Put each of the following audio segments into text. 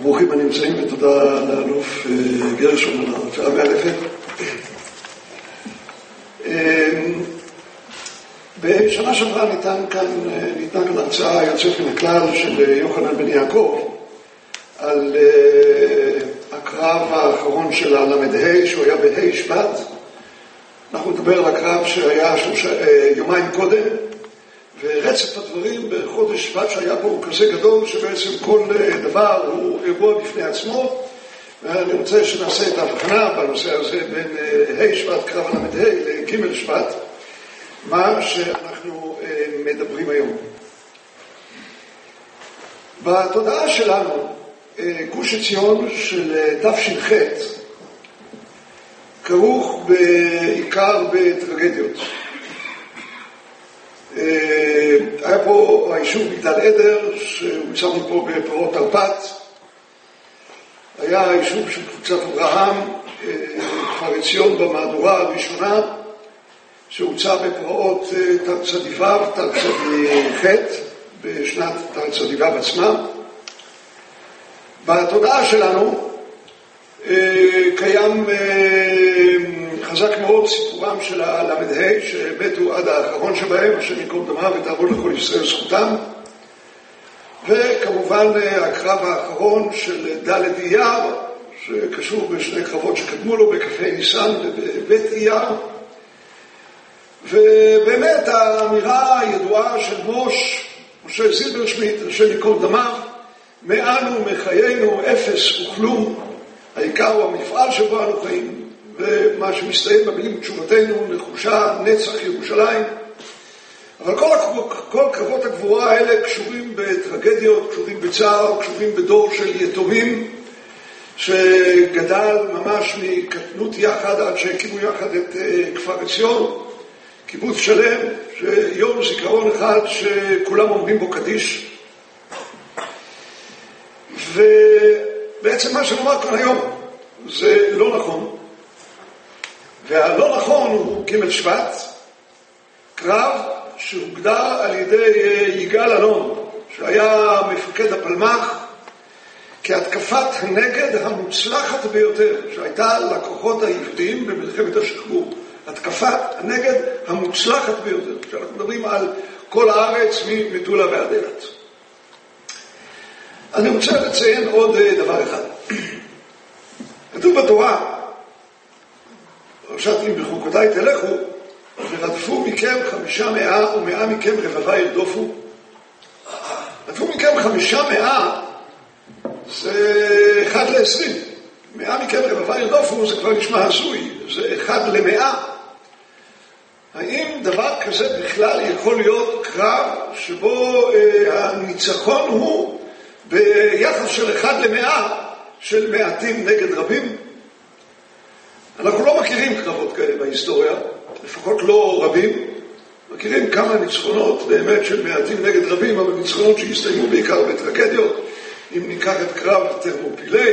ברוכים הנמצאים ותודה לאלוף גרשון על ההרצאה מאלפת. בשנה שעברה ניתנה כאן הרצאה יוצאת מן הכלל של יוחנן בן יעקב על הקרב האחרון של הל"ה שהוא היה בה' שבט. אנחנו נדבר על הקרב שהיה יומיים קודם, ורצף הדברים בחודש שבט שהיה פה הוא כזה גדול שבעצם כל דבר הוא אירוע בפני עצמו, ואני רוצה שנעשה את ההבחנה בנושא הזה בין ה' שבט קרב הל"ה לג' שבט, מה שאנחנו מדברים היום. בתודעה שלנו גוש עציון של תש"ח כרוך בעיקר בטרגדיות. היה פה היישוב מגדל עדר שהוצא מפה בפרעות תרפ"ט, היה היישוב של קבוצת אברהם, כפר עציון במהדורה הראשונה שהוצא בפרעות תרצ"ו, תרצ"ח בשנת תרצ"ו עצמה. בתודעה שלנו קיים חזק מאוד סיפורם של הל"ה שבטו עד האחרון שבהם, השם ייקום דמם ותעמוד לכל ישראל זכותם, וכמובן הקרב האחרון של ד' אייר שקשור בשני קרבות שקדמו לו בכ"ה ניסן ובבית אייר. ובאמת האמירה הידועה של משה זילברשמיט, השם ייקום דמם, מאנו מחיינו אפס וכלום, העיקר הוא המפעל שבו אנו חיים, ומה שמסתיים במילים תשובתנו נחושה נצח ירושלים. אבל כל קרבות הגבורה האלה קשורים בטרגדיות, קשורים בצער, קשורים בדור של יתומים שגדל ממש מקטנות יחד עד שהקימו יחד את כפר עציון, קיבוץ שלם שיום זיכרון אחד שכולם אומרים בו קדיש. ובעצם מה שנאמר כאן היום זה לא נכון, והלא נכון הוא ג' שבט, קרב שהוגדר על ידי יגאל אלון שהיה מפקד הפלמ"ח כהתקפת הנגד המוצלחת ביותר שהייתה לכוחות היהודיים במלחמת השחרור. התקפת הנגד המוצלחת ביותר, כשאנחנו מדברים על כל הארץ ממטולה ועד אילת. אני רוצה לציין עוד דבר אחד. כתוב בתורה, פרשת אם בחוקותיי תלכו, ורדפו מכם 500 ו100 מכם רבבה ירדופו. רדפו מכם 500 זה 1 ל-20. 100 מכם רבבה ירדופו זה כבר נשמע הזוי, זה 1 ל-100. האם דבר כזה בכלל יכול להיות קרב שבו הניצחון הוא ביחס של 1 ל-100 של מעטים נגד רבים? אנחנו לא מכירים קרבות כאלה בהיסטוריה, לפחות לא רבים. מכירים כמה ניצחונות באמת של מעטים נגד רבים, אבל ניצחונות שהסתיימו בעיקר בטרגדיות. אם ניקח את קרב תרמופילי,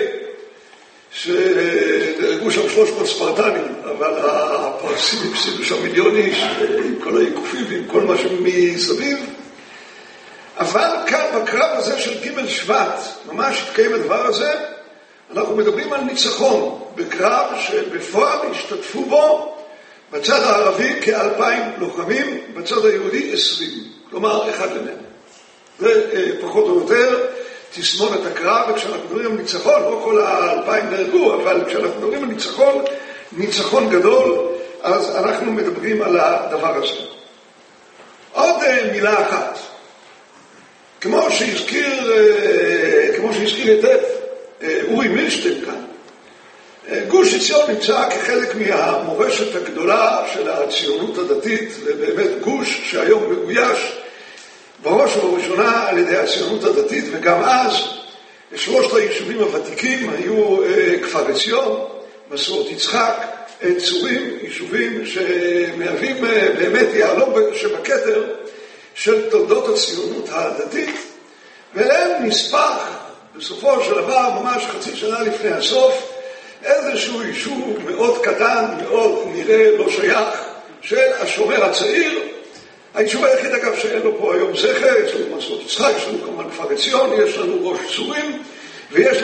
שנהרגו שם 300 ספרטנים, אבל הפרסים הפסידו שם מיליון איש, עם כל העיקופים ועם כל מה שמסביב. אבל כאן בקרב הזה של ג' שבט, ממש התקיים הדבר הזה, אנחנו מדברים על ניצחון בקרב שבפועל השתתפו בו בצד הערבי כ2,000 לוחמים, בצד היהודי 20, כלומר 1 ל-100. זה פחות או יותר תסמונת הקרב, וכשאנחנו מדברים על ניצחון, לא כל 2,000 נהרגו, אבל כשאנחנו מדברים על ניצחון גדול, אז אנחנו מדברים על הדבר הזה. עוד מילה אחת, כמו שהזכיר היטב אורי מילשטיין כאן, גוש עציון נמצא כחלק מהמורשת הגדולה של הציונות הדתית, ובאמת גוש שהיום מאויש בראש ובראשונה על ידי הציונות הדתית, וגם אז שלושת היישובים הוותיקים היו כפר עציון, מסורת יצחק, צורים, יישובים שמהווים באמת יהלום שבכתר של תולדות הציונות הדתית, ואליהם נספח בסופו של דבר, ממש חצי שנה לפני הסוף, איזשהו יישוב מאוד קטן, מאוד נראה לא שייך, של השומר הצעיר. היישוב היחיד אגב שאין לו פה היום זכר, יש לנו מסורת יצחק, יש לנו כמובן כפר עציון, יש לנו ראש צורים, ויש לנו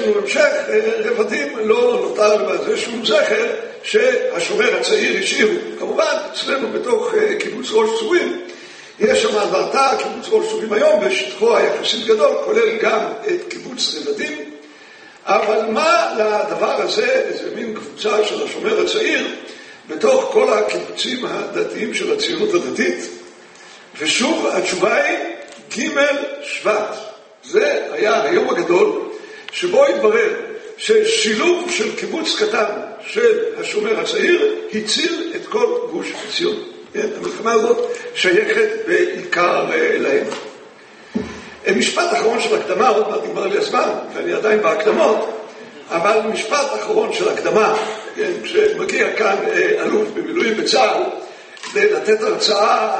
לנו המשך רבדים, לא נותר לזה שום זכר שהשומר הצעיר השאירו. כמובן, אצלנו בתוך קיבוץ ראש צורים, יש שם עברתה, קיבוץ ראש צורים היום, בשטחו היחסית גדול, כולל גם את קיבוץ רבדים. אבל מה לדבר הזה, איזה מין קבוצה של השומר הצעיר, בתוך כל הקיבוצים הדתיים של הציונות הדתית? ושוב, התשובה היא ג' שבט. זה היה היום הגדול, שבו התברר ששילוב של קיבוץ קטן של השומר הצעיר הציל את כל גוש ציון. המלחמה הזאת שייכת בעיקר להם. משפט אחרון של הקדמה, עוד מעט נגמר לי הזמן, ואני עדיין בהקדמות, אבל משפט אחרון של הקדמה, כשמגיע כאן אלוף במילואים בצה"ל, כדי לתת הרצאה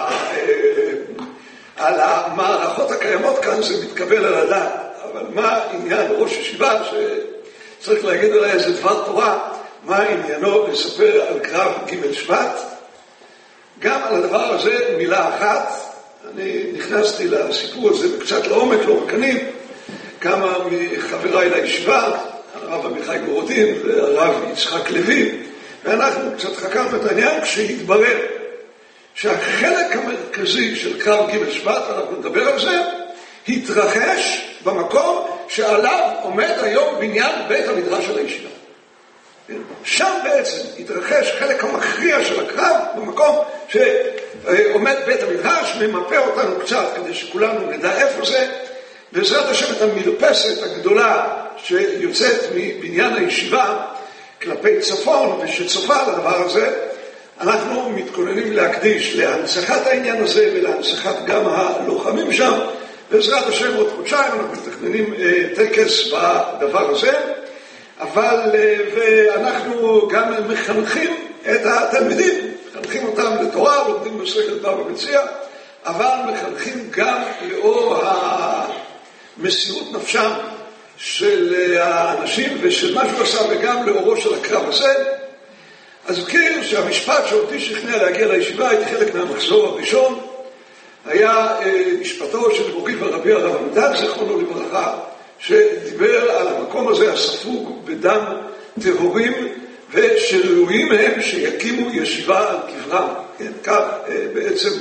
על המערכות הקיימות כאן, זה מתקבל על הדעת. אבל מה עניין ראש ישיבה שצריך להגיד עליי איזה דבר תורה, מה עניינו לספר על קרב ג' שבט? גם על הדבר הזה מילה אחת. אני נכנסתי לסיפור הזה בקצת לעומק, לא מקנים, כמה מחבריי לישיבה, הרב עמיחי גורודין והרב יצחק לוי, ואנחנו קצת חקרנו את העניין כשהתברר שהחלק המרכזי של קרב ג' שבט, אנחנו נדבר על זה, התרחש במקום שעליו עומד היום בניין בית המדרש של הישיבה. שם בעצם התרחש חלק המכריע של הקרב, במקום שעומד בית המדרש, ממפה אותנו קצת כדי שכולנו נדע איפה זה. בעזרת השם את המרפסת הגדולה שיוצאת מבניין הישיבה כלפי צפון ושצופה לדבר הזה, אנחנו מתכוננים להקדיש להנצחת העניין הזה ולהנצחת גם הלוחמים שם. בעזרת השם עוד חודשיים אנחנו מתכננים טקס בדבר הזה, אבל ואנחנו גם מחנכים את התלמידים, מחנכים אותם לתורה, לומדים מסכת בבא מציעא, אבל מחנכים גם לאור המסירות נפשם של האנשים ושל מה שהוא עשה, וגם לאורו של הקרב הזה. אז כאילו שהמשפט שאותי שכנע להגיע לישיבה, הייתי חלק מהמחזור הראשון, היה משפטו של מורי ורבי הרב עמדן, זכרונו לברכה, שדיבר על המקום הזה הספוג בדם טהורים, שראויים הם שיקימו ישיבה על קברם. כן, כך בעצם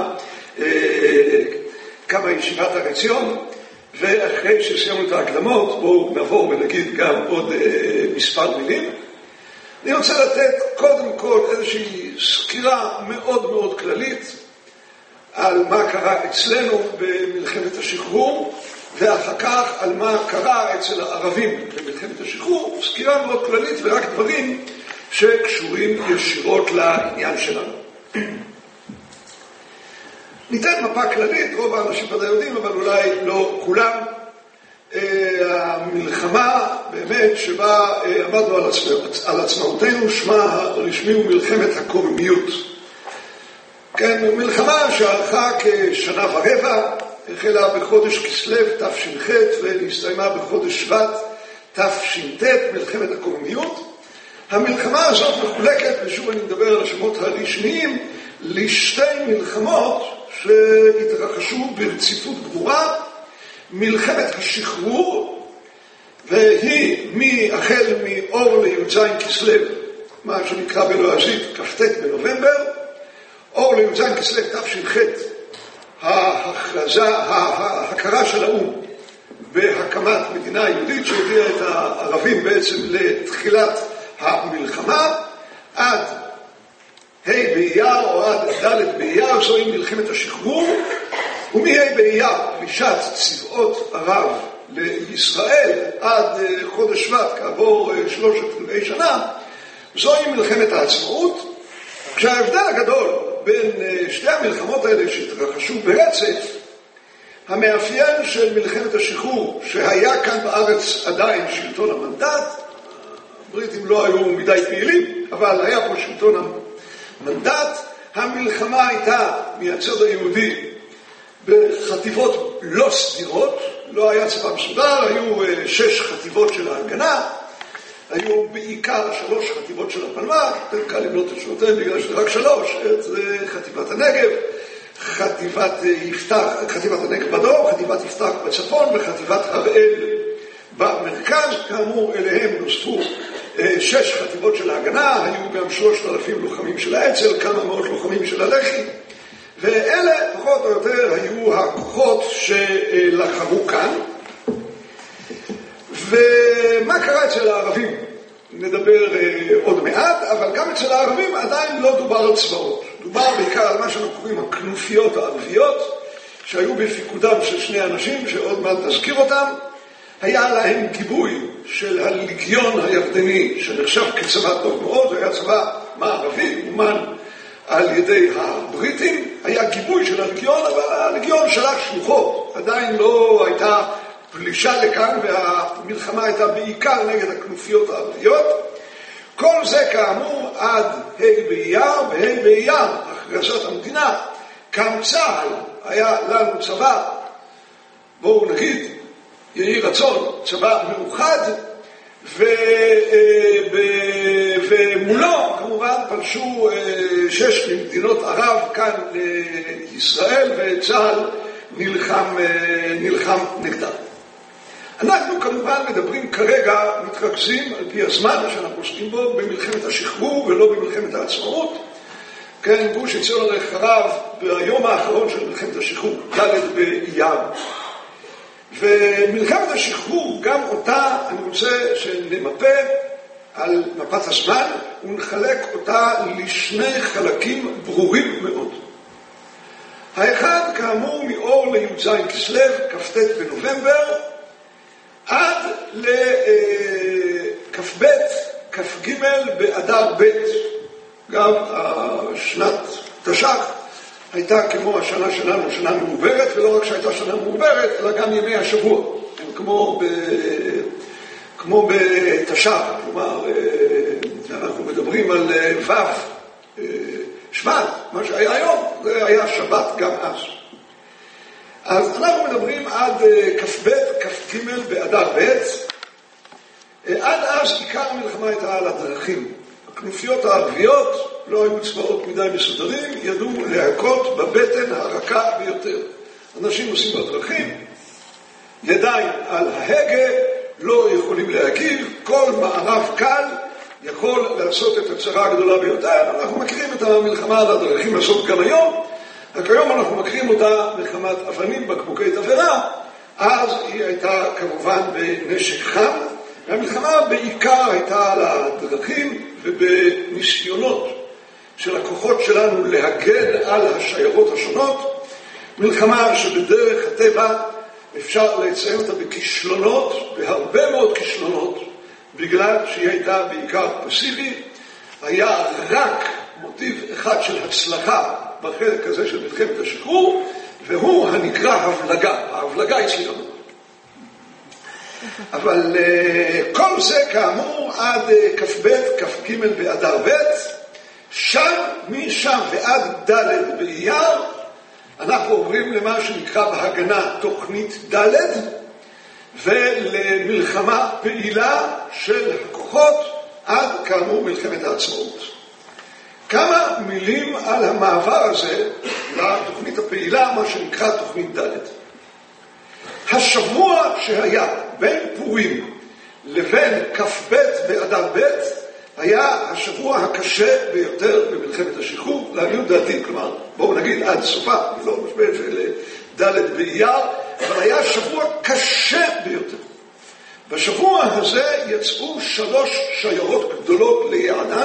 כמה ישיבת הר עציון, ואחרי שסיימנו את ההקדמות, בואו נעבור ונגיד גם עוד מספר מילים. אני רוצה לתת קודם כל איזושהי סקירה מאוד מאוד כללית על מה קרה אצלנו במלחמת השחרור, ואחר כך על מה קרה אצל הערבים במלחמת השחרור, סקירה מאוד כללית ורק דברים שקשורים ישירות לעניין שלנו. ניתן מפה כללית, רוב האנשים ודאי יודעים, אבל אולי לא כולם. המלחמה באמת שבה עמדנו על עצמאותנו, שמה הרשמי הוא מלחמת הקוממיות. כן, מלחמה שארכה כשנה ורבע, החלה בחודש כסלו תש"ח והסתיימה בחודש שבט תש"ט, מלחמת הקוממיות. המלחמה הזאת מחולקת, ושוב אני מדבר על השמות הרשמיים, לשתי מלחמות שהתרחשו ברציפות גבוהה. מלחמת השחרור, והיא החל מאור לי"ז כסלו, מה שנקרא בלועזית כ"ט בנובמבר, אור לי"ז כסלו תש"ח, ההכרה של האו"ם בהקמת מדינה יהודית שהביאה את הערבים בעצם לתחילת המלחמה, עד ה' באייר או עד ד' באייר, זוהי מלחמת השחרור. ומה' באייר פלישת צבאות ערב לישראל עד חודש שבט, כעבור 3 שנה, זוהי מלחמת העצמאות. כשההבדל הגדול בין שתי המלחמות האלה שהתרחשו ברצף, המאפיין של מלחמת השחרור, שהיה כאן בארץ עדיין שלטון המנדט, הבריטים לא היו מדי פעילים, אבל היה פה שלטון המנדט. המלחמה הייתה מהצד היהודי בחטיבות לא סדירות, לא היה צבא מסודר, היו 6 חטיבות של ההגנה, היו בעיקר 3 חטיבות של הפלמ"ח, יותר קל למנות את שמותיהם בגלל שזה רק 3, את חטיבת הנגב, חטיבת הנגב בדרום, חטיבת יפתח בצפון וחטיבת הראל במרכז. כאמור אליהם נוספו 6 חטיבות של ההגנה, היו גם 3,000 לוחמים של האצ"ל, כמה מאות לוחמים של הלח"י, ואלה פחות או יותר היו הכוחות שלחמו כאן. ומה קרה אצל הערבים? נדבר עוד מעט, אבל גם אצל הערבים עדיין לא דובר על צבאות. דובר בעיקר על מה שאנחנו קוראים הכנופיות הערביות, שהיו בפיקודם של 2 אנשים, שעוד מעט נזכיר אותם. היה להם גיבוי של הלגיון הירדני, שנחשב כצבא טוב מאוד, היה צבא מערבי, אומן על ידי הבריטים. היה גיבוי של הלגיון, אבל הלגיון שלח שלוחות. עדיין לא הייתה פלישה לכאן, והמלחמה הייתה בעיקר נגד הכנופיות הערביות. כל זה כאמור עד ה' באייר, וה' באייר, הכרזת המדינה, קם צה"ל, היה לנו צבא, בואו נגיד, יהי רצון, צבא מאוחד, ומולו כמובן פלשו 6 ממדינות ערב כאן לישראל, וצה"ל נלחם נגדם. אנחנו כמובן מדברים כרגע, מתרכזים על פי הזמן שאנחנו עוסקים בו במלחמת השחרור ולא במלחמת העצמאות. כן, גוש עציון הרי חרב ביום האחרון של מלחמת השחרור, ד' באייר. ומלחמת השחרור, גם אותה אני רוצה שנמפה על מפת הזמן, ונחלק אותה לשני חלקים ברורים מאוד. האחד כאמור מאור לי"ז כסלו, כ"ט בנובמבר, עד לכ"ב, כ"ג באדר ב'. גם שנת תש"ח הייתה כמו השנה שלנו, שנה מעוברת, ולא רק שהייתה שנה מעוברת, אלא גם ימי השבוע. הם כמו בתש"ח, כלומר, אנחנו מדברים על ו' שבט, מה שהיה היום, זה היה שבת גם אז. אז אנחנו מדברים עד כ"ב, כ"ג באדר ב'. עד אז עיקר המלחמה הייתה על הדרכים. הכנופיות הערביות לא היו צבאות מדי מסודרים, ידעו להכות בבטן הרכה ביותר. אנשים עושים בדרכים, ידיים על ההגה, לא יכולים להגיב, כל מערב קל יכול לעשות את הצרה הגדולה ביותר. אנחנו מכירים את המלחמה על הדרכים לעשות גם היום, רק היום אנחנו מכירים אותה מחמת אבנים, בקבוקי תבערה, אז היא הייתה כמובן בנשק חם, והמלחמה בעיקר הייתה על הדרכים ובניסיונות של הכוחות שלנו להגן על השיירות השונות. מלחמה שבדרך הטבע אפשר לציין אותה בכישלונות, בהרבה מאוד כישלונות, בגלל שהיא הייתה בעיקר פסיבית. היה רק מוטיב אחד של הצלחה בחלק הזה של מלחמת השחרור, והוא הנקרא הבלגה. ההבלגה הצליחה מאוד. אבל כל זה כאמור עד כ"ב, כ"ג באדר ב'. שם, משם ועד ד' באייר, אנחנו עוברים למה שנקרא בהגנה תוכנית ד', ולמלחמה פעילה של הכוחות עד כאמור מלחמת העצמאות. כמה מילים על המעבר הזה לתוכנית הפעילה, מה שנקרא תוכנית ד'. השבוע שהיה בין פורים לבין כ"ב באדר ב' היה השבוע הקשה ביותר במלחמת השחרור, לעניות דעתי, כלומר, בואו נגיד עד סופה, לא משמע של ד' באייר, אבל היה שבוע קשה ביותר. בשבוע הזה יצאו 3 שיירות גדולות ליעדן,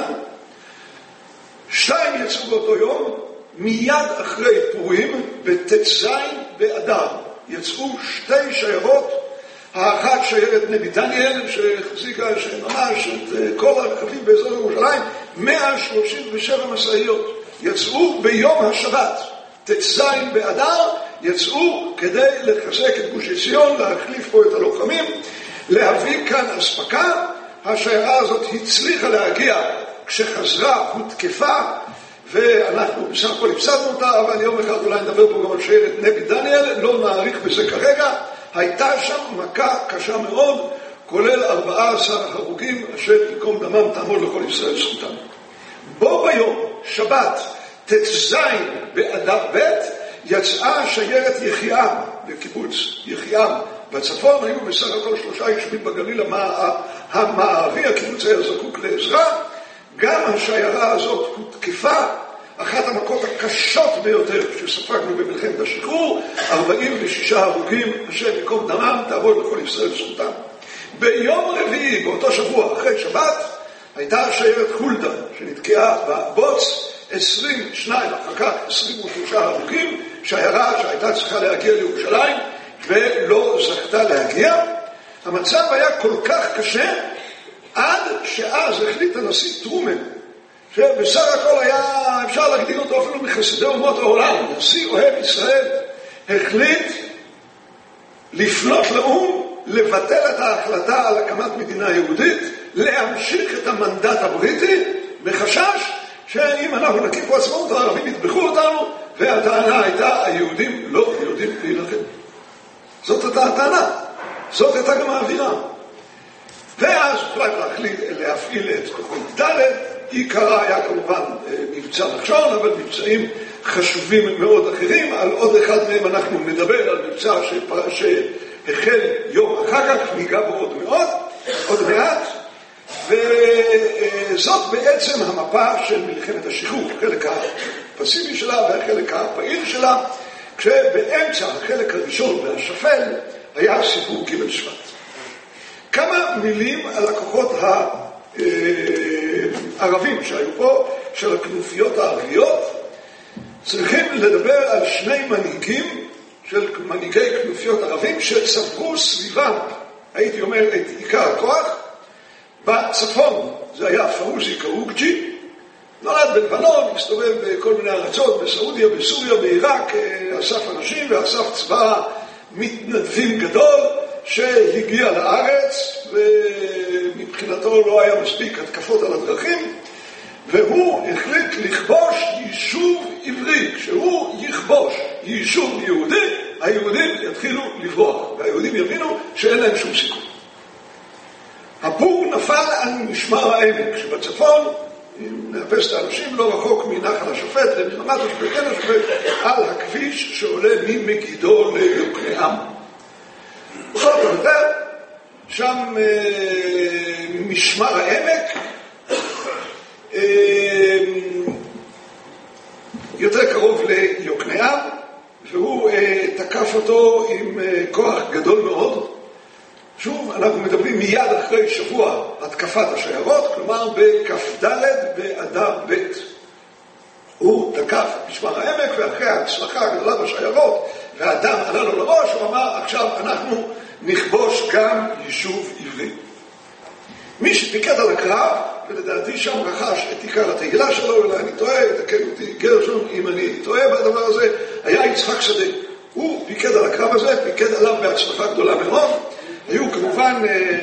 2 יצאו באותו יום, מיד אחרי פורים, בט"ז באדר, יצאו 2 שיירות, האחת שיירת נבי דניאל, שהחזיקה ממש את כל הרכבים באזור ירושלים, 137 משאיות, יצאו ביום השבת, ט"ז באדר, יצאו כדי לחזק את גוש עציון, להחליף פה את הלוחמים, להביא כאן אספקה. השיירה הזאת הצליחה להגיע כשחזרה, הותקפה, ואנחנו בסך הכל הפסדנו אותה, אבל יום אחד אולי נדבר פה גם על שיירת נבי דניאל, לא נעריך בזה כרגע. הייתה שם מכה קשה מאוד, כולל 14 הרוגים, אשר יקום דמם תעמוד לכל ישראל זכותם. בו ביום, שבת, ט"ז באדר ב', יצאה שיירת יחיעם בקיבוץ יחיעם בצפון היו בסך הכל 3 יישובים בגליל המערבי, הקיבוץ היה זקוק לעזרה. גם השיירה הזאת הותקפה, אחת המכות הקשות ביותר שספגנו במלחמת השחרור, 46 הרוגים, השם ייקום דמם, תעבוד לכל ישראל זכותם. ביום רביעי, באותו שבוע, אחרי שבת, הייתה שיירת חולדה שנתקעה בבוץ, 22, אחר כך 23 הרוגים, שיירה שהייתה צריכה להגיע לירושלים ולא זכתה להגיע. המצב היה כל כך קשה עד שאז החליט הנשיא טרומן, שבסך הכל היה אפשר להגדיר אותו אפילו מחסידי אומות העולם, נשיא אוהב ישראל, החליט לפנות לאום, לבטל את ההחלטה על הקמת מדינה יהודית, להמשיך את המנדט הבריטי, בחשש שאם אנחנו נקים פה עצמאות, הערבים יטבחו אותנו, והטענה הייתה, היהודים לא יודעים להילחם. זאת הייתה הטענה, זאת הייתה גם האווירה. ואז הוחלט להפעיל את כוחות ד', עיקרה היה כמובן מבצע נחשון, אבל מבצעים חשובים מאוד אחרים. על עוד אחד מהם אנחנו נדבר, על מבצע שהחל יום אחר כך, ניגע בו עוד מעט. וזאת בעצם המפה של מלחמת השחרור, החלק הפסיבי שלה והחלק הפעיל שלה, כשבאמצע החלק הראשון והשפל היה סיפור ג' שבט. כמה מילים על הכוחות הערבים שהיו פה, של הכנופיות הערביות. צריכים לדבר על 2 מנהיגים, של מנהיגי כנופיות ערבים, שצברו סביבם, הייתי אומר, את עיקר הכוח. בצפון זה היה פאוזי קרוקג'י, נולד בלבנון, הסתובב בכל מיני ארצות, בסעודיה, בסוריה, בעיראק, אסף אנשים ואסף צבא מתנדבים גדול שהגיע לארץ, ומבחינתו לא היה מספיק התקפות על הדרכים, והוא החליט לכבוש יישוב עברי. כשהוא יכבוש יישוב יהודי, היהודים יתחילו לברוח, והיהודים יבינו שאין להם שום סיכוי. הפור נפל על משמר העמק שבצפון, אם נאפס את האנשים, לא רחוק מנחל השופט, למלחמת השופט, על הכביש שעולה ממגידו ליוקנעם. בכל יותר, שם משמר העמק, יותר קרוב ליוקנעם, והוא תקף אותו עם כוח גדול מאוד. שוב, אנחנו מדברים מיד אחרי שבוע התקפת השיירות, כלומר בכ"ד באדר ב'. הוא תקף את משמר העמק, ואחרי ההצלחה הגדולה בשיירות, והדם עלה לו לראש, הוא אמר, עכשיו אנחנו נכבוש גם יישוב עברי. מי שפיקד על הקרב, ולדעתי שם רכש את עיקר התהילה שלו, אלא אני טועה, יתקן אותי גרשון אם אני טועה בדבר הזה, היה יצחק שדה. הוא פיקד על הקרב הזה, פיקד עליו בהצלחה גדולה מאוד. היו כמובן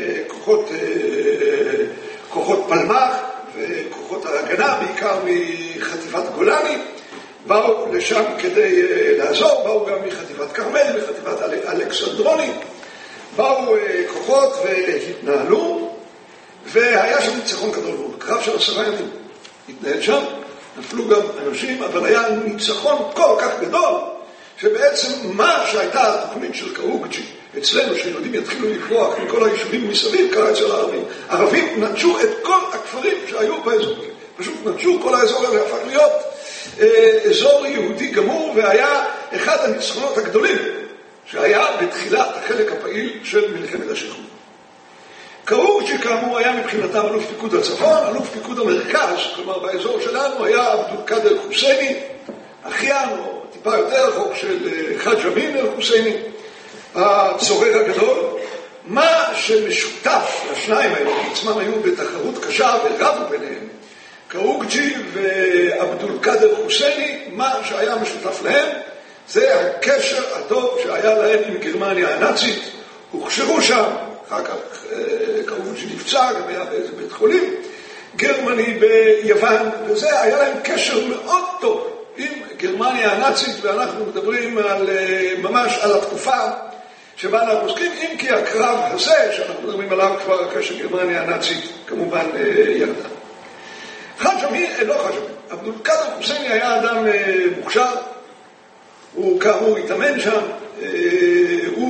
כוחות פלמ"ח וכוחות ההגנה, בעיקר מחטיבת גולני, באו לשם כדי לעזור, באו גם מחטיבת כרמל, מחטיבת אלכסנדרוני, באו כוחות והתנהלו, והיה שם ניצחון גדול מאוד, קרב של 10 ימים התנהל שם, נפלו גם אנשים, אבל היה ניצחון כל כך גדול, שבעצם מה שהייתה התוכנית של קרוקג'י אצלנו, שיהודים יתחילו לברוח מכל היישובים מסביב, קרה אצל הערבים. ערבים נטשו את כל הכפרים שהיו באזור. פשוט נטשו, כל האזור הזה הפך להיות אזור יהודי גמור, והיה אחד הניצחונות הגדולים שהיה בתחילת החלק הפעיל של מלחמת השחרור. קרוקג'י כאמור היה מבחינתם אלוף פיקוד הצפון, אלוף פיקוד המרכז, כלומר באזור שלנו היה עבדול קאדר חוסייני, אחיין או טיפה יותר רחוק של חאג' אמין אל-חוסייני, הצורר הגדול. מה שמשותף לשניים האלה, עצמם היו בתחרות קשה ורבו ביניהם, קרוקג'י ועבדול קאדר חוסייני, מה שהיה משותף להם זה הקשר הטוב שהיה להם עם גרמניה הנאצית. הוכשרו שם, אחר כך קרוקג'י נפצע, גם היה באיזה בית חולים גרמני ביוון, וזה היה להם קשר מאוד טוב עם גרמניה הנאצית, ואנחנו מדברים ממש על התקופה שבה אנחנו עוסקים, אם כי הקרב הזה שאנחנו מדברים עליו כבר אחרי שגרמניה הנאצית כמובן ירדה. חאג' אמין, לא חאג' אמין, עבדול קאדר חוסייני היה אדם מוכשר, הוא כאמור התאמן שם, הוא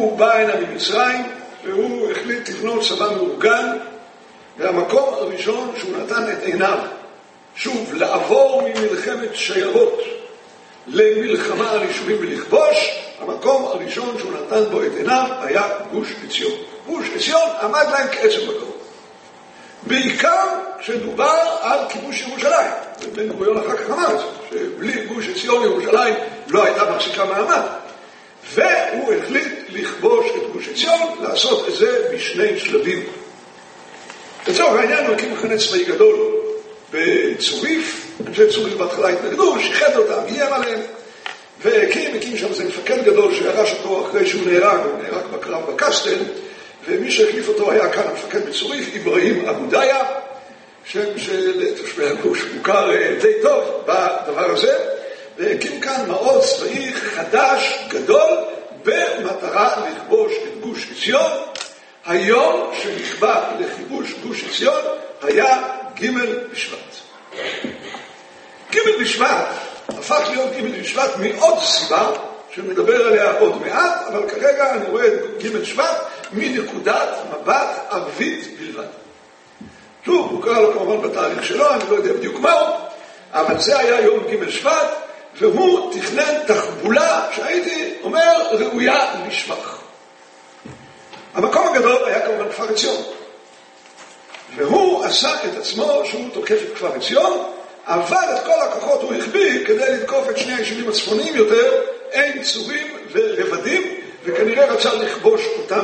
הוא בא הנה ממצרים, והוא החליט לבנות צבא מאורגן, והמקום הראשון שהוא נתן את עיניו, שוב, לעבור ממלחמת שיירות למלחמה על יישובים ולכבוש, המקום הראשון שהוא נתן בו את עיניו היה גוש עציון. גוש עציון עמד להם כעצם מקום. בעיקר כשדובר על כיבוש ירושלים. ובן גוריון אחר כך אמר את זה, שבלי גוש עציון ירושלים לא הייתה מחזיקה מעמד. והוא החליט לכבוש את גוש עציון, לעשות את זה בשני שלבים. לצורך העניין הוא הקים מחנה צבאי גדול בצוריף, אנשי צוריף בהתחלה התנגדו, שיחד אותם, איים עליהם, והקים שם איזה מפקד גדול שירש אותו אחרי שהוא נהרג, הוא נהרג בקרב בקסטל, ומי שהחליף אותו היה כאן המפקד בצוריף, אברהים אבודיה, שם של תושבי הגוש מוכר די טוב בדבר הזה, והקים כאן מעוז צבאי חדש, גדול, במטרה לכבוש את גוש עציון. היום שנקבע לכיבוש גוש עציון היה ג' בשבט. ג' בשבט הפך להיות ג' בשבט מעוד סיבה שנדבר עליה עוד מעט, אבל כרגע אני רואה את ג' שבט מנקודת מבט ערבית בלבד. שוב, הוא קרא לו כמובן בתאריך שלו, אני לא יודע בדיוק מהו, אבל זה היה יום ג' שבט, והוא תכנן תחבולה שהייתי אומר ראויה לשבח. המקום הגדול היה כמובן כפר עציון, והוא עשה את עצמו שהוא תוקף את כפר עציון, אבל את כל הכוחות הוא החביא כדי לתקוף את שני היישובים הצפוניים יותר, עין צורים ורבדים, וכנראה רצה לכבוש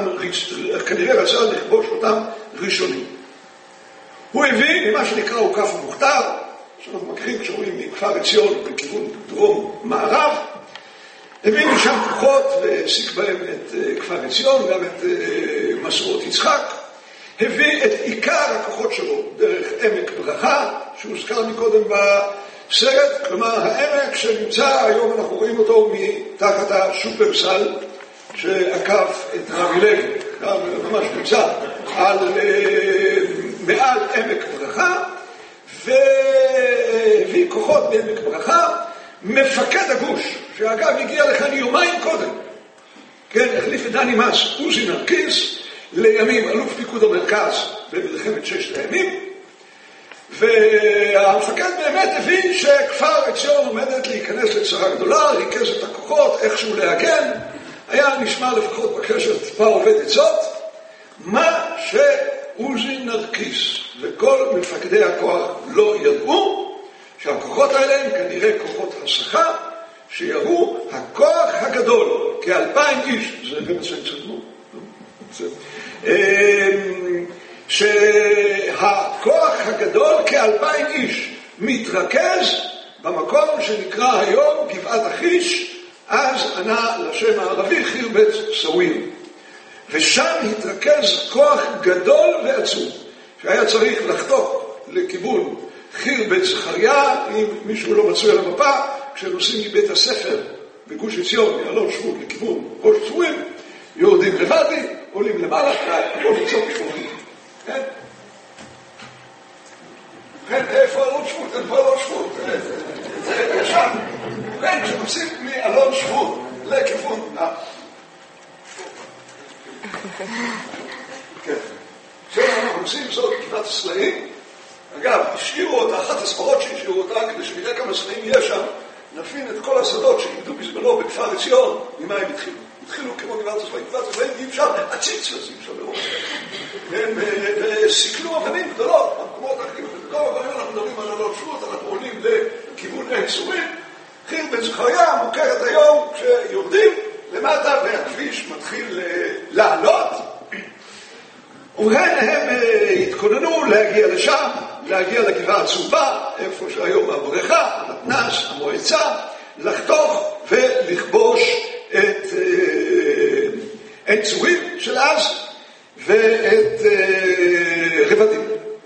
אותם ראשונים. הוא הביא ממה שנקרא עוקף המוכתר, שאנחנו מכירים כשרואים מכפר עציון בכיוון דרום מערב, הביא משם כוחות והסיק בהם את כפר עציון, גם את מסורות יצחק, הביא את עיקר הכוחות שלו דרך עמק ברכה, שהוזכר מקודם בסרט, כלומר העמק שנמצא, היום אנחנו רואים אותו מתחת השופרסל שעקף את רבי לוי, ממש נמצא מעל עמק ברכה, והביא כוחות בעמק ברכה, מפקד הגוש, שאגב הגיע לכאן יומיים קודם, כן, החליף את דני מס, עוזי נרקיס, לימים אלוף פיקוד המרכז במלחמת ששת הימים, והמפקד באמת הבין שכפר עציון עומדת להיכנס לצרה גדולה, ריכז את הכוחות, איכשהו להגן, היה נשמע לפחות בקשר טיפה עובד עצות, מה שעוזי נרקיס וכל מפקדי הכוח לא ידעו, שהכוחות האלה הם כנראה כוחות הסחה, שיראו הכוח הגדול, כ2,000 איש, זה רמצא צדמו, שהכוח הגדול כ2,000 איש מתרכז במקום שנקרא היום גבעת אחיש, אז ענה לשם הערבי חירבת סוויר, ושם התרכז כוח גדול ועצום שהיה צריך לחתוך לכיוון חירבת זכריה, אם מישהו לא מצוי על המפה, כשנוסעים מבית הספר בגוש עציון מאלון שבות לכיוון ראש צפויים, יורדים לבדי, עולים למעלה, או לצוק שפורים. כן? כן, איפה אלון שבות? איפה אלון שבות? זה ישן. כן, כשנוסעים מאלון שבות לכיוון כן. כשאנחנו נוסעים זאת גבעת הסלעים, אגב, השאירו אותה, אחת הספרות שהשאירו אותה, כדי שנראה כמה סלעים יש שם, נפין את כל השדות שעמדו בזמנו בכפר עציון, ממה הם התחילו. התחילו כמו גבעת הסלעים, גבעת הסלעים אי אפשר, הציץ לזה, אי אפשר לראות. וסיכלו אבנים גדולות, במקומות אחרים, ובכל הדברים אנחנו מדברים על אלון שבות, אנחנו עולים לכיוון עין צורים, חירבת זכריה מוכרת היום כשיורדים למטה והכביש מתחיל לעלות, ובכן הם התכוננו להגיע לשם, להגיע לגבעה הצהובה, איפה שהיום הבריכה, המתנ"ס, המועצה, לחתוך ולכבוש את עין צורים של אז ואת רבדים.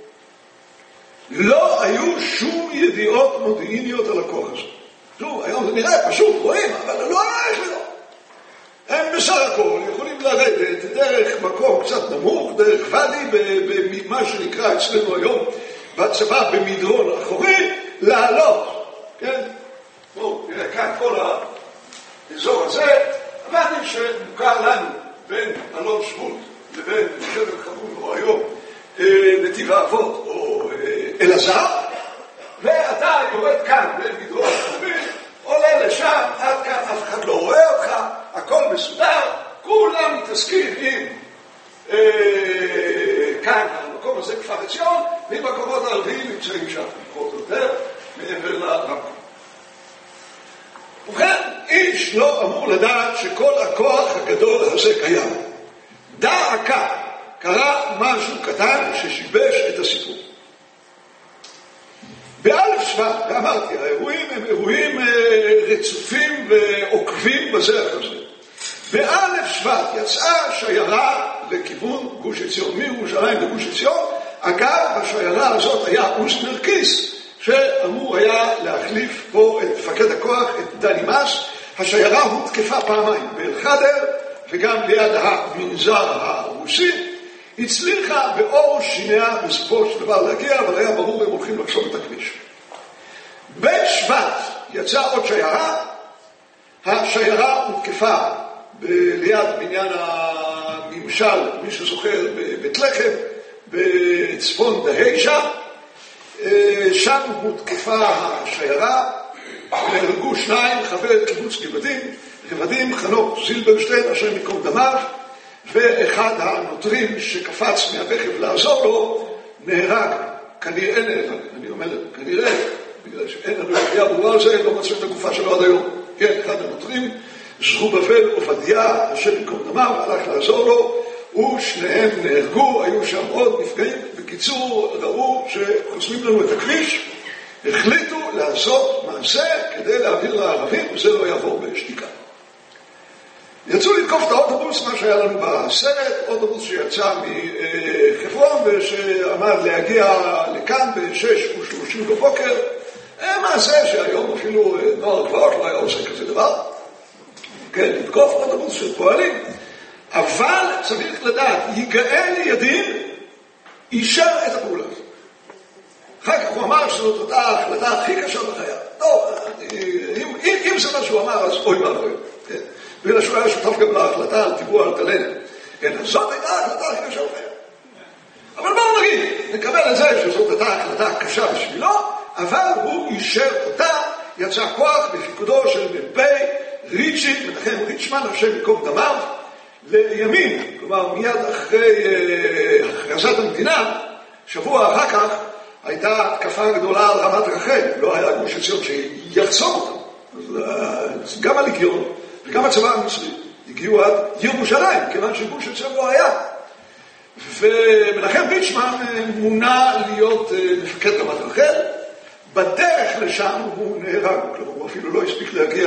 לא היו שום ידיעות מודיעיניות על הכוח הזה. שוב, היום זה נראה פשוט, רואים, אבל לא איך לדעת. הם בסך הכל יכולים לרדת דרך מקום קצת נמוך, דרך ואדי, במה שנקרא אצלנו היום בצבא במדרון אחורי, לעלות, כן? בואו, נראה כאן כל האזור הזה, ואדי שמוכר לנו בין אלון שבות לבין שבט חבון או היום נתיב האבות או אלעזר, ואתה יורד כאן בין גדרות החומים, עולה לשם, עד כאן אף אחד לא רואה אותך, הכל מסודר, כולם מתעסקים עם כאן, המקום הזה כפר עציון, ומקומות הערביים נמצאים שם, פחות או יותר, מעבר לרמקום. ובכן, איש לא אמור לדעת שכל הכוח הגדול הזה קיים. דא עקא, קרה משהו קטן ששיבש את הסיפור. באלף שבט, ואמרתי, האירועים הם אירועים רצופים ועוקבים בזה אחר זה. באלף שבט יצאה שיירה לכיוון גוש עציון, מירושלים לגוש עציון. אגב, השיירה הזאת היה עוז נרקיס, שאמור היה להחליף פה את מפקד הכוח, את דני מס. השיירה הותקפה פעמיים, באל-חדר וגם ליד המנזר הרוסי. הצליחה באור שיניה בסופו של דבר להגיע, אבל היה ברור הם הולכים לחסום את הכביש. בית שבט יצאה עוד שיירה, השיירה הותקפה ליד בניין הממשל, מי שזוכר, בבית לחם, בצפון דהיישה. שם הותקפה השיירה, נהרגו שניים, חבר קיבוץ גבעתיים, חנוך זילברשטיין, השם ייקום דמיו, ואחד הנוטרים שקפץ מהרכב לעזור לו, נהרג. כנראה נהרג, אני אומר כנראה, בגלל שאין לנו ידיעה ברורה על זה, לא מצאו את הגופה שלו עד היום. כן, אחד הנוטרים, זרובבל עובדיה, השם ייקום דמיו, הלך לעזור לו, ושניהם נהרגו, היו שם עוד נפגעים. בקיצור, ראו שחוסמים לנו את הכביש, החליטו לעשות מעשה כדי להעביר לערבים, וזה לא יעבור בשתיקה. יצאו לתקוף את האוטובוס, מה שהיה לנו בסרט, אוטובוס שיצא מחברון ושעמד להגיע לכאן ב-6:30 בבוקר. מעשה שהיום אפילו נוער גבעות לא היה עושה כזה דבר. כן, לתקוף אוטובוס של פועלים. אבל צריך לדעת, יגאל ידין אישר את הפעולה. אחר כך הוא אמר שזאת אותה ההחלטה הכי קשה בחייו. טוב, אם זה מה שהוא אמר, אז אוי ואבוי. בגלל שהוא היה שותף גם להחלטה על טיבוע על תלנה. כן, אז זאת הייתה ההחלטה הכי קשה בחייו. אבל בואו נגיד, נקבל את זה שזאת הייתה ההחלטה קשה בשבילו, אבל הוא אישר אותה, יצא כוח בפיקודו של מ"פ מנחם ריצ'מן, השם ייקום דמיו, לימים, כלומר מיד אחרי הכרזת המדינה, שבוע אחר כך הייתה התקפה גדולה על רמת רחל, לא היה גוש עציון שיחסום אותם. אז גם הלגיון וגם הצבא המצרי הגיעו עד ירושלים, כיוון שגוש עציון לא היה. ומנחם ריצ'מן מונה להיות מפקד רמת רחל, בדרך לשם הוא נהרג, כלומר הוא אפילו לא הספיק להגיע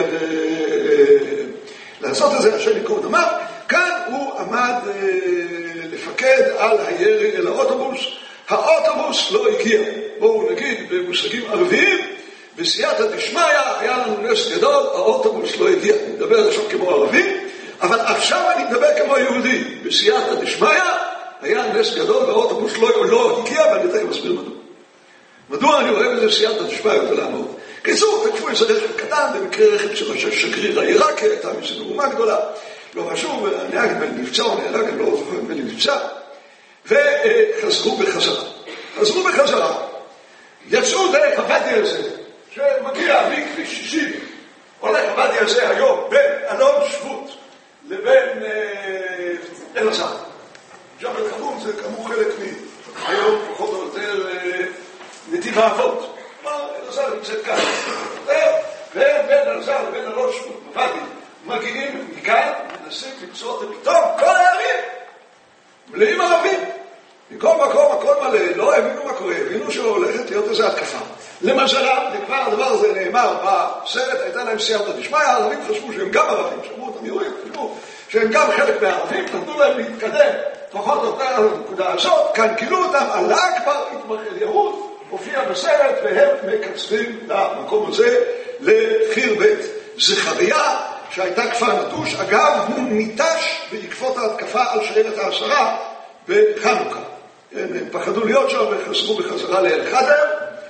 לעשות את זה, השם ייקום דמיו. כאן הוא עמד לפקד על הירי אל האוטובוס. האוטובוס לא הגיע. בואו נגיד במושגים ערביים, בסייעתא דשמיא היה לנו נס גדול, האוטובוס לא הגיע. אני מדבר עכשיו כמו ערבי, אבל עכשיו אני מדבר כמו יהודי. בסייעתא דשמיא היה נס גדול והאוטובוס לא הגיע, ואני תכף מסביר מדוע. מדוע אני רואה בזה סייעתא דשמיא ולעמוד? קיצור, תקפו איזה רכב קטן, במקרה רכב של שגריר העיראקי, הייתה מזה מהומה גדולה. לא חשוב, הנהג בין נפצע או נהרג, אני לא זוכר בין נפצע, וחזרו בחזרה. חזרו בחזרה, יצאו דרך הוואדי הזה, שמגיע מכביש 60, הולך הוואדי הזה היום בין אלון שבות לבין אלעזר. ג'בל חבון זה כאמור חלק מהיום, פחות או יותר, נתיב האבות. כלומר, אלעזר נמצאת כאן. ובין אלעזר לבין אלון שבות בוואדי, מגיעים מכאן, מנסים למצוא את פתאום כל הערים מלאים ערבים. מכל מקום, הכל מלא, לא הבינו מה קורה, הבינו שהולכת להיות איזו התקפה. למזלם, וכבר הדבר הזה נאמר בסרט, הייתה להם סייעתא דשמיא, הערבים חשבו שהם גם ערבים, שמעו אותם יורים, חשבו שהם גם חלק מהערבים, נתנו להם להתקדם, פחות או יותר על הנקודה הזאת, כאן קילו אותם, עלה כבר התמחל יהוד, הופיע בסרט, והם מקצרים למקום הזה, לחיר בית זכריה, שהייתה כפר נטוש. אגב, הוא ניטש בעקבות ההתקפה על שיירת העשרה בחנוכה. הם פחדו להיות שם וחזרו בחזרה לאל-חדר,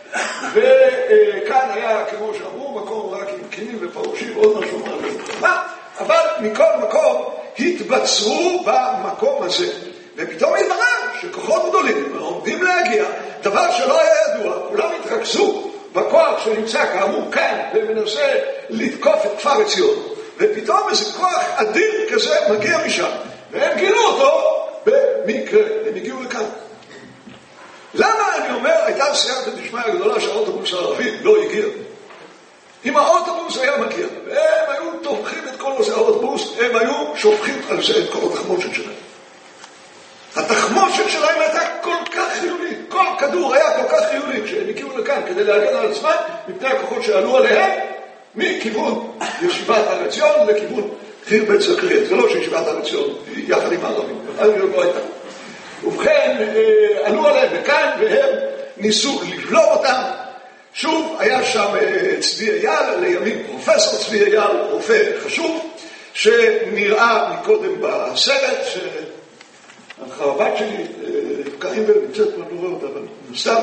וכאן היה, כמו שאמרו, מקום רק עם קינים ופרושים, עוד משהו מה. אבל מכל מקום התבצרו במקום הזה. ופתאום התברר שכוחות גדולים עומדים להגיע, דבר שלא היה ידוע, כולם התרכזו בכוח שנמצא כאמור כאן ומנסה לתקוף את כפר עציון, ופתאום איזה כוח אדיר כזה מגיע משם, והם גילו אותו במקרה, הם הגיעו לכאן. למה אני אומר, הייתה סייעתא דשמיא הגדולה שהאוטובוס הערבי לא הגיע? אם האוטובוס היה מגיע, והם היו תומכים את כל נושא האוטובוס, הם היו שופכים על זה את כל התחמושת שלהם. התחמושת שלהם הייתה כל כך חיונית, כל כדור היה כל כך חיוני, כשהם הגיעו לכאן כדי להגן על עצמם, מפני הכוחות שעלו עליהם, מכיוון ישיבת הר עציון לכיוון חיר בית זכריה. זה לא שישיבת הר עציון, יחד עם הערבים, לא הייתה. ובכן, עלו עליהם וכאן, והם ניסו לבלום אותם. שוב, היה שם צבי אייל, לימים פרופסור צבי אייל, רופא חשוב, שנראה מקודם בסרט, שהחרבת שלי, קרים בל, נמצאת כבר לא רואה אותה, אבל נוסף,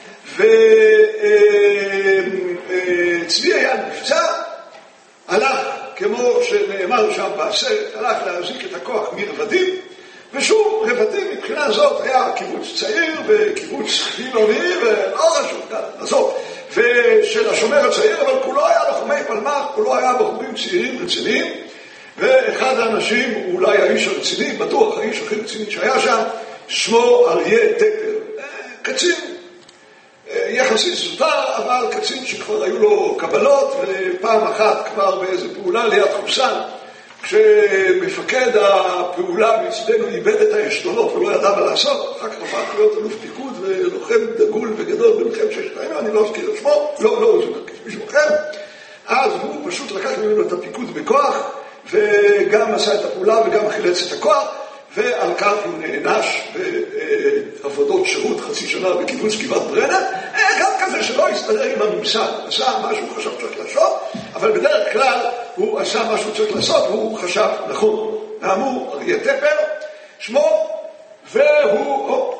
וצבי אייל נפצע, הלך, כמו שנאמר שם בסרט, הלך להזיק את הכוח מרבדים, ושוב, רבדים מבחינה זאת היה קיבוץ צעיר וקיבוץ חילוני ולא רשות כאן, עזוב, ושל השומר הצעיר, אבל כולו היה לוחמי פלמ"ח, כולו היה בחורים צעירים רציניים, ואחד האנשים, הוא אולי האיש הרציני, בטוח האיש הכי רציני שהיה שם, שמו אריה טפר, קצין יחסית זוטר, אבל קצין שכבר היו לו קבלות, ופעם אחת כבר באיזו פעולה ליד חוסן, כשמפקד הפעולה מצדנו איבד את העשתונות ולא ידע מה לעשות, אחר כך הפך להיות אלוף פיקוד ולוחם דגול וגדול במלחמת ששת הימים, אני לא אזכיר את שמו, לא מישהו אחר, אז הוא פשוט לקח ממנו את הפיקוד בכוח, וגם עשה את הפעולה וגם חילץ את הכוח, ועל כך הוא נענש בעבודות שירות חצי שנה בקיבוץ גבעת ברנר, גם כזה שלא הסתדר עם הממסד, עשה מה שהוא חשב צריך לעשות, אבל בדרך כלל הוא עשה מה שהוא צריך לעשות, והוא חשב נכון. נאמור, אריה טפר, שמו, והוא,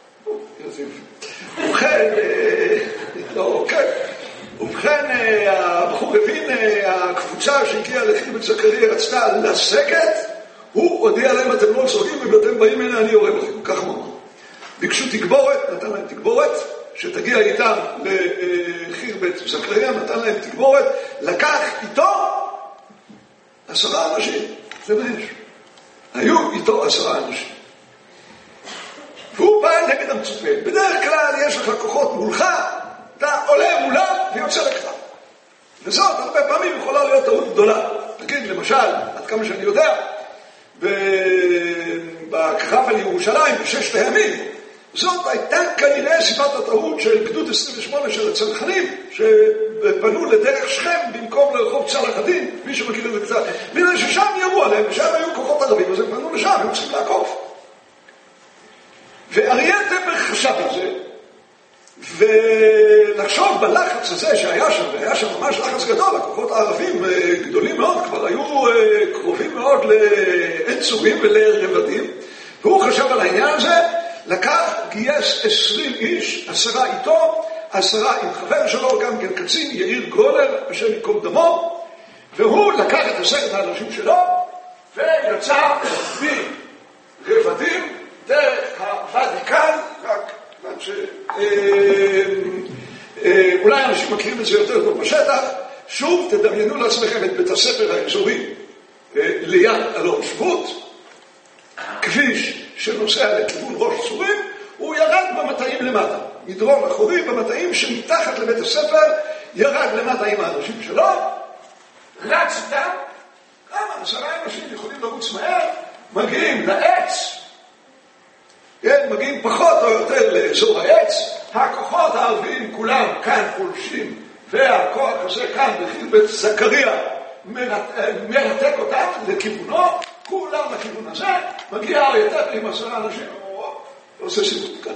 ובכן, הבחור הבין, הקבוצה שהגיעה לחיר בית זכריה רצתה לסגת, הוא הודיע להם, אתם לא צורקים, אם אתם באים הנה, אני יורה בכם. כך הוא אמר. ביקשו תגבורת, נתן להם תגבורת, שתגיע איתם לחיר בית זכריה, נתן להם תגבורת, לקח איתו 10 אנשים, זה מה יש. היו איתו 10 אנשים. והוא בא נגד המצופה. בדרך כלל יש לך כוחות מולך, אתה עולה מולה ויוצא לקרב. וזאת, הרבה פעמים יכולה להיות טעות גדולה. נגיד, למשל, עד כמה שאני יודע, בקרב על ירושלים, בששת הימים, זאת הייתה כנראה סיבת הטעות של גדוד 28 של הצנחנים, שפנו לדרך שכם במקום לרחוב צלח הדין, מי שמכיר את זה קצת, בגלל ששם ירו עליהם, ושם היו כוחות ערבים, אז הם פנו לשם, הם צריכים לעקוף. ואריה טפר חשב על זה, ולחשוב בלחץ הזה שהיה שם, והיה שם ממש לחץ גדול, הכוחות הערבים גדולים מאוד, כבר היו קרובים מאוד לעין צורים ולרבדים, והוא חשב על העניין הזה, לקח, גייס 20 איש, 10 איתו, 10 עם חבר שלו, גם כן קצין, יאיר גרונר, השם ייקום דמו, והוא לקח את 10 האנשים שלו, ויצא מרבדים דרך הוותיקן, רק אולי אנשים מכירים את זה יותר טוב בשטח, שוב תדמיינו לעצמכם את בית הספר האזורי ליד אלון שבות, כביש שנוסע לכיוון ראש צורים, הוא ירד במטעים למטה, מדרום אחורי במטעים שמתחת לבית הספר, ירד למטה עם האנשים שלו, רץ איתם, כמה 10 אנשים יכולים לרוץ מהר, מגיעים לעץ, מגיעים פחות או יותר לאזור העץ, הכוחות הערביים כולם כאן פולשים, והכוח הזה כאן בחיר בית זכריה מרתק אותם לכיוונו, כולם לכיוון הזה, מגיע אריה טפר עם 10 אנשים, עושה סיבוב כאן.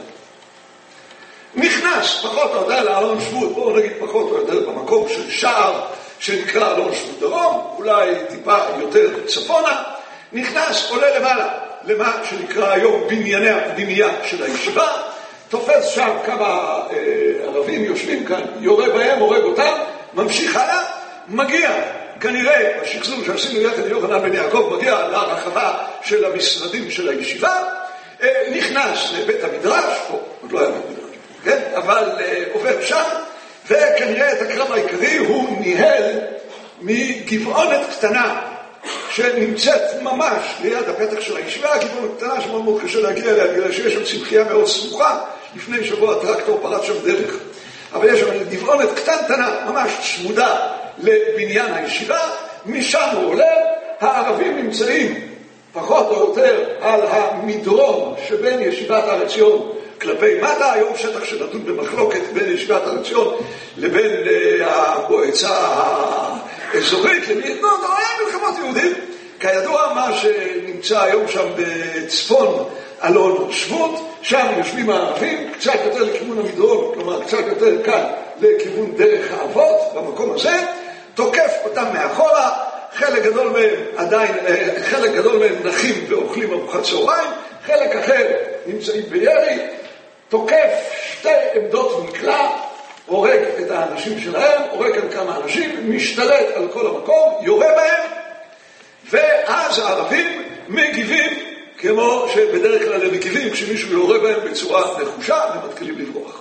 נכנס פחות או יותר לאלון שבות, בואו נגיד פחות או יותר במקום של שער שנקרא אלון שבות דרום, אולי טיפה יותר צפונה, נכנס, עולה למעלה, למה שנקרא היום בנייני הפנימייה של הישיבה, תופס שם כמה ערבים יושבים כאן, יורה בהם, הורג אותם, ממשיך הלאה, מגיע כנראה השחזור שעשינו יחד עם יוחנן בן יעקב מגיע לרחבה של המשרדים של הישיבה, נכנס לבית המדרש, עוד לא היה בית המדרש, כן? אבל עובר שם, וכנראה את הקרב העיקרי הוא ניהל מגבעונת קטנה שנמצאת ממש ליד הפתח של הישיבה, גבעונת קטנה שמאוד מאוד קשה להגיע אליה, בגלל שיש שם צמחייה מאוד סמוכה, לפני שבוע הטרקטור פרץ שם דרך. אבל יש שם גבעונת קטנטנה, ממש צמודה לבניין הישיבה, משם הוא עולה, הערבים נמצאים פחות או יותר על המדרום שבין ישיבת הר עציון כלפי מטה, היום שטח שנתון במחלוקת בין ישיבת הר עציון לבין המועצה האזורית, לא היה מלחמות יהודים. כידוע מה שנמצא היום שם בצפון אלון שבות, שם יושבים הערבים קצת יותר לכיוון המדרום, כלומר קצת יותר כאן לכיוון דרך האבות, במקום הזה, תוקף אותם מאחורה, חלק גדול מהם נחים ואוכלים ארוחת צהריים, חלק אחר נמצאים בירי, תוקף שתי עמדות מקלע, הורג את האנשים שלהם, הורג על כמה אנשים, משתלט על כל המקום, יורה בהם, ואז הערבים מגיבים כמו שבדרך כלל הם מגיבים כשמישהו יורה בהם בצורה נחושה ומתחילים לברוח.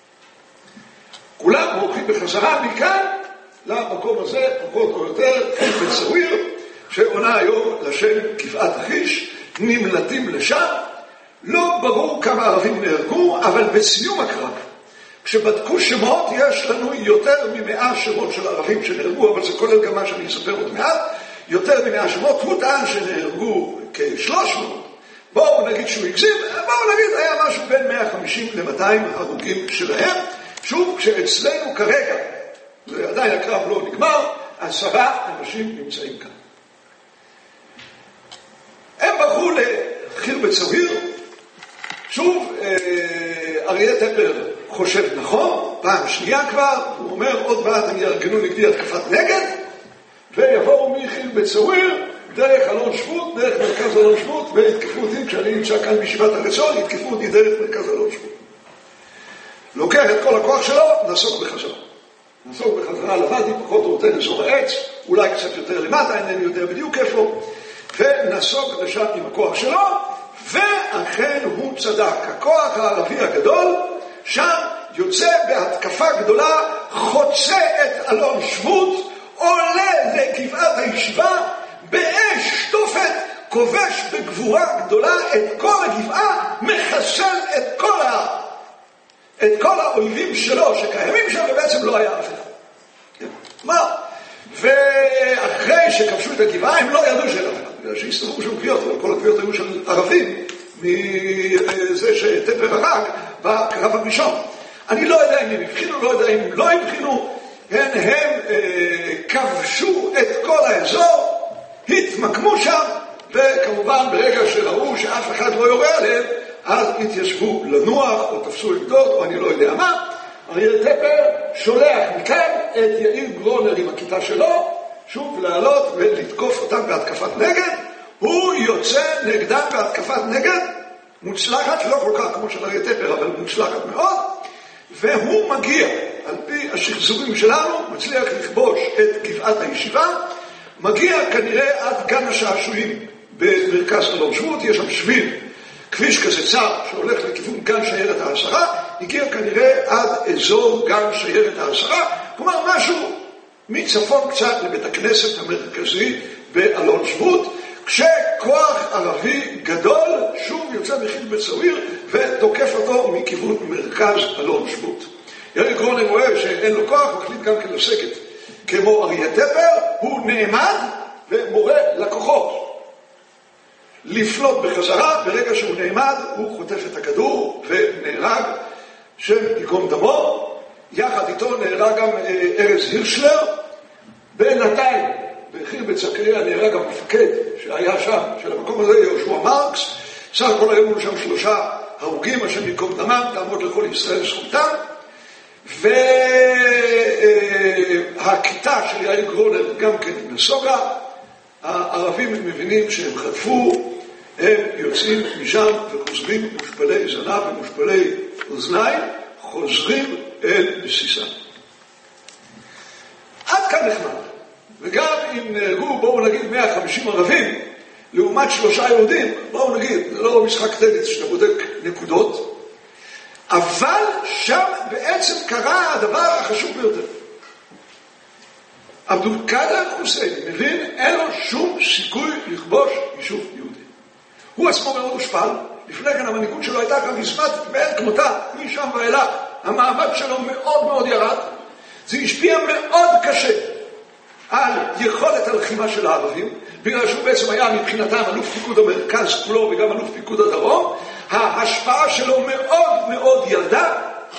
כולם הולכים בחזרה מכאן למקום הזה, פחות או יותר, בצוויר, שעונה היום לשם גבעת אחיש, נמלטים לשם. לא ברור כמה ערבים נהרגו, אבל בסיום הקרב, כשבדקו שמות, יש לנו יותר מ100 שמות של ערבים שנהרגו, אבל זה כולל גם מה שאני אספר עוד מעט, יותר מ100 שמות, הוא טען שנהרגו כ300, בואו נגיד שהוא הגזים, בואו נגיד היה משהו בין 150 ל200 הרוגים שלהם, שוב, כשאצלנו כרגע, ועדיין הקרב לא נגמר, 10 אנשים נמצאים כאן. הם ברחו לחיר בצוויר, שוב, אריה טפר חושב נכון, פעם שנייה כבר, הוא אומר, עוד מעט הם יארגנו נגדי התקפת נגד, ויבואו מחיר בצוויר, דרך אלון שבות, דרך מרכז אלון שבות, והתקפו אותי, כשאני נמצא כאן בישיבת הרצון, התקפו אותי דרך מרכז אלון שבות. לוקח את כל הכוח שלו, נסוק בחזרה. נסוק בחזרה לבדי, פחות או יותר אזור העץ, אולי קצת יותר למטה, אינני יודע בדיוק איפה, ונסוק לשם עם הכוח שלו, ואכן הוא צדק. הכוח הערבי הגדול, שם יוצא בהתקפה גדולה, חוצה את אלון שבות, עולה לגבעת הישיבה, באש תופת, כובש בגבורה גדולה את כל הגבעה, מחסל את כל האויבים שלו שקיימים שם, ובעצם לא היה אף אחד. מה? ואחרי שכבשו את הגבעה, הם לא ידעו שאין אף אחד, בגלל שהסתובבו שם קביעות, אבל כל הקביעות היו של ערבים, מזה שטפר הרג בקרב הראשון. אני לא יודע אם הם הבחינו, לא יודע אם לא הבחינו, הם כבשו את כל האזור, התמקמו שם, וכמובן ברגע שראו שאף אחד לא יורה עליהם, אז התיישבו לנוח, או תפסו עמדות, או אני לא יודע מה. אריה טפר שולח מכאן את יאיר גרונר עם הכיתה שלו, שוב לעלות ולתקוף אותם בהתקפת נגד. הוא יוצא נגדם בהתקפת נגד, מוצלחת, לא כל כך כמו של אריה טפר, אבל מוצלחת מאוד, והוא מגיע, על פי השחזורים שלנו, מצליח לכבוש את גבעת הישיבה, מגיע כנראה עד גן השעשועים במרכז אלון שבות, יש שם שביל, כביש כזה צר שהולך לכיוון גן שיירת העשרה, הגיע כנראה עד אזור גן שיירת העשרה, כלומר משהו מצפון קצת לבית הכנסת המרכזי באלון שבות, כשכוח ערבי גדול שוב יוצא מחיר בצוויר ותוקף אותו מכיוון מרכז אלון שבות. יאיר גרונר רואה שאין לו כוח, הוא החליט גם כן לסקת כמו אריה טפר, הוא נעמד ומורה לכוחות לפלוט בחזרה. ברגע שהוא נעמד הוא חוטף את הכדור ונהרג, שם ייקום דמו. יחד איתו נהרג גם ארז הירשלר. בינתיים בחיר בצקריה נהרג המפקד שהיה שם של המקום הזה, יהושע מרקס. סך הכל היו לנו שם 3 הרוגים, השם ייקום דמם, תעמוד לכל ישראל זכותם. והכיתה של יאיר גרונר גם כן נסוגה. הערבים מבינים שהם חטפו, הם יוצאים משם וחוזרים מושפלי זנב ומושפלי אוזניים, חוזרים אל בסיסם. עד כאן נחמד. וגם אם נהרגו, בואו נגיד 150 ערבים, לעומת 3 יהודים, בואו נגיד, זה לא משחק טניס שאתה בודק נקודות, אבל שם בעצם קרה הדבר החשוב ביותר. עבד אל-קאדר חוסייני מבין, אין לו שום סיכוי לכבוש יישוב יהודי. הוא עצמו מאוד הושפל, לפני כן המנהיגות שלו הייתה כריזמטית מאין כמותה, משם ואילך, המעמד שלו מאוד מאוד ירד, זה השפיע מאוד קשה על יכולת הלחימה של הערבים, בגלל שהוא בעצם היה מבחינתם אלוף פיקוד המרכז כולו וגם אלוף פיקוד הדרום, ההשפעה שלו מאוד מאוד ירדה,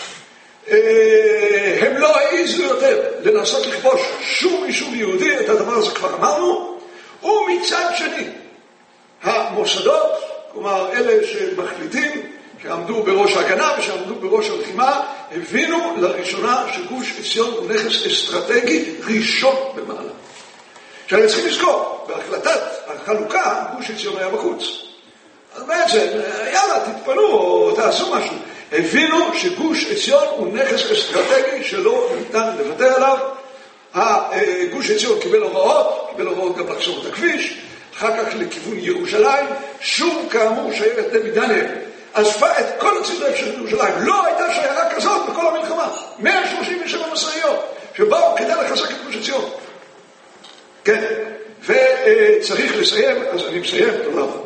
הם לא העיזו יותר לנסות לכבוש שום יישוב יהודי, את הדבר הזה כבר אמרנו, ומצד שני, המוסדות, כלומר אלה שמחליטים, שעמדו בראש ההגנה ושעמדו בראש הלחימה, הבינו לראשונה שגוש עציון הוא נכס אסטרטגי ראשון במעלה. שאני צריכים לזכור, בהחלטת החלוקה, גוש עציון היה בחוץ. אז בעצם, יאללה, תתפנו או תעשו משהו. הבינו שגוש עציון הוא נכס אסטרטגי שלא ניתן לוותר עליו. גוש עציון קיבל הוראות גם לחסום את הכביש, אחר כך לכיוון ירושלים, שום כאמור שיירת נבי דניאל, אספה את כל הצידות של ירושלים. לא הייתה שיירה כזאת בכל המלחמה. 137 משאיות שבאו כדי לחזק את גוש עציון. כן, וצריך לסיים, אז אני מסיים, תודה רבה.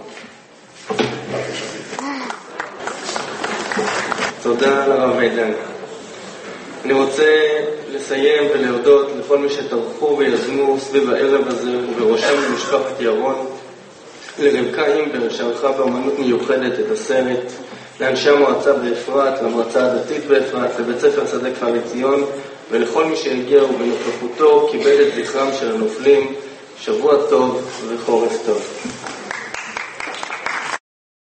תודה לרב מידן. אני רוצה לסיים ולהודות לכל מי שטרחו ויזמו סביב הערב הזה, ובראשם למשפחת ירון, לרבקה אימבר שערכה באמנות מיוחדת את הסרט, לאנשי המועצה באפרת, למועצה הדתית באפרת, לבית ספר שדה כפר עציון, ולכל מי שהגיע ובנוכחותו כיבד את זכרם של הנופלים. שבוע טוב וחורף טוב.